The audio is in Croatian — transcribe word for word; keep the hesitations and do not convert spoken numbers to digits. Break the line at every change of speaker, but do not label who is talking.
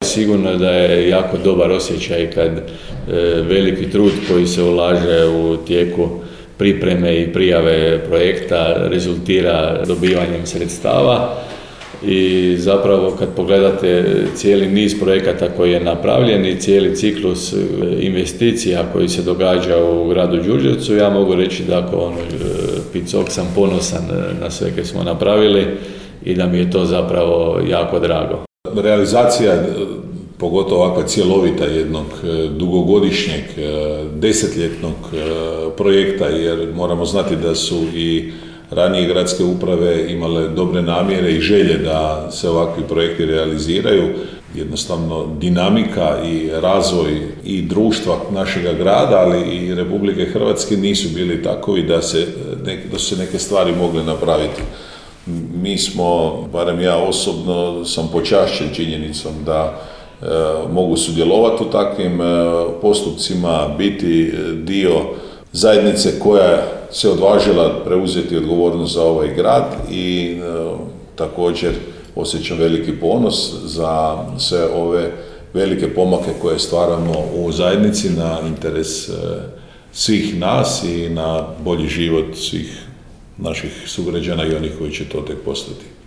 sigurno da je jako dobar osjećaj kad e, veliki trud koji se ulaže u tijeku pripreme i prijave projekta rezultira dobivanjem sredstava. I zapravo kad pogledate cijeli niz projekata koji je napravljen i cijeli ciklus investicija koji se događa u gradu Đurđevcu, ja mogu reći da ako ono, picok sam ponosan na sve koje smo napravili i da mi je to zapravo jako drago.
Realizacija, pogotovo ovakva cjelovita jednog dugogodišnjeg, desetljetnog projekta, jer moramo znati da su i ranije gradske uprave imale dobre namjere i želje da se ovakvi projekti realiziraju. Jednostavno dinamika i razvoj i društva našega grada, ali i Republike Hrvatske nisu bili takovi da, se, da su se neke stvari mogle napraviti. Mi smo, barem ja osobno, sam počašćen činjenicom da e, mogu sudjelovati u takvim e, postupcima, biti dio zajednice koja se odvažila preuzeti odgovornost za ovaj grad i e, također osjećam veliki ponos za sve ove velike pomake koje stvaramo u zajednici na interes e, svih nas i na bolji život svih naših sugrađana i onih koji će to tek postati.